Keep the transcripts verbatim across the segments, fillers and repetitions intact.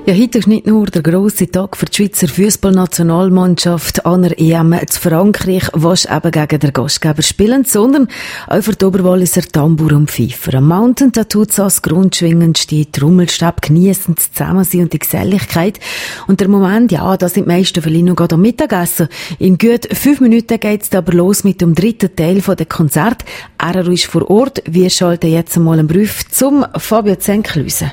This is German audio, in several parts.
Ja, heute ist nicht nur der grosse Tag für die Schweizer Fußballnationalmannschaft an der E M zu Frankreich, was eben gegen den Gastgeber spielen, sondern auch für die Oberwalliser Tambour und Pfeifer. Am Mountain Tattoo als grundschwingendste Trommelstab geniessen das Zusammensein und die Geselligkeit. Und der Moment, ja, da sind die meisten vielleicht noch gerade am Mittagessen. In gut fünf Minuten geht's aber los mit dem dritten Teil von der Konzert. R R U ist vor Ort. Wir schalten jetzt einmal einen Brief zum Fabio Zenklüse.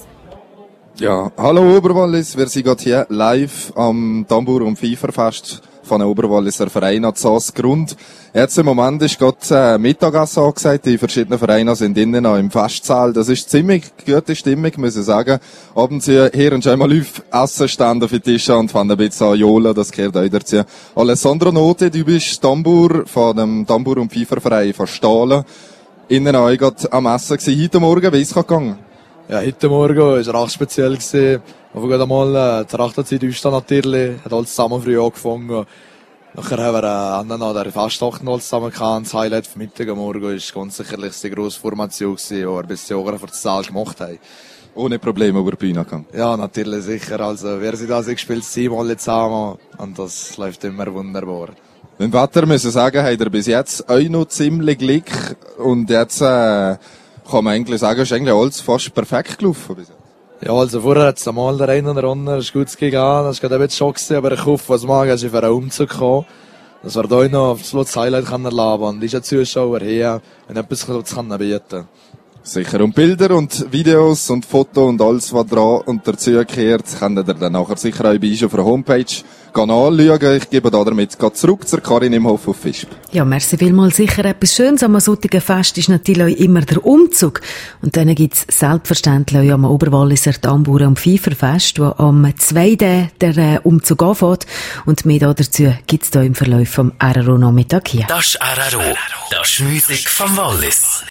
Ja, hallo Oberwallis, wir sind gerade hier live am Tambour- und Pfeiferfest von einem Oberwalliser Verein an Saas-Grund. Jetzt im Moment ist gerade äh, Mittagessen angesagt, die verschiedenen Vereine sind innen auch im Festsaal. Das ist ziemlich gute Stimmung, muss ich sagen. Abends hier, hier und schon mal live Essen stehen auf den Tischen und fangen ein bisschen an Jola, das gehört auch dazu. Alessandro Note, du bist Tambour von dem Tambour- und Pfeiferverein von Stahlen. Innen auch gerade am Essen gewesen. Heute Morgen, wie ist es gegangen? Ja, heute Morgen war es recht speziell gewesen. Aber gerade einmal, äh, die Rachtzeit ist dann natürlich, hat alles zusammen früh angefangen. Nachher haben wir, äh, dann noch der Festnacht alles zusammen gehabt. Das Highlight vom Mittag am Morgen ist ganz sicherlich die grosse Formation gewesen, die wir bis zu Jahren vor der Saal gemacht haben. Ohne Probleme über die Bühne gegangen? Ja, natürlich, sicher. Also, wir sind also gespielt, siebenmal zusammen. Und das läuft immer wunderbar. Mit dem Wetter müssen wir sagen, habt ihr bis jetzt auch noch ziemlich Glück. Und jetzt, äh, kann man eigentlich sagen, ist eigentlich alles fast perfekt gelaufen bis jetzt. Ja, also vorher hat es einmal der eine oder andere, ist gut gegangen, das war gerade ein bisschen Schock gewesen, aber ich hoffe, was mag, ist für einen Umzug gekommen, dass wir da noch auf das Highlight erleben können und ist ein Zuschauer hier, wenn etwas bieten kann. Sicher. Und Bilder und Videos und Fotos und alles, was dran und dazu gehört, könnt ihr dann nachher sicher auch bei uns auf der Homepage anschauen. Ich gebe da damit zurück zur Karin Imhoff auf Visp. Ja, merci vielmals. Sicher etwas Schönes am solchen Fest ist natürlich auch immer der Umzug. Und dann gibt's selbstverständlich auch am Oberwalliser Tambour- und Pfeiferfest, wo am zweiten der Umzug anfängt. Und mehr dazu gibt's da im Verlauf vom R R O-Nachmittag hier. Das ist R R O. Das ist Musik vom Wallis.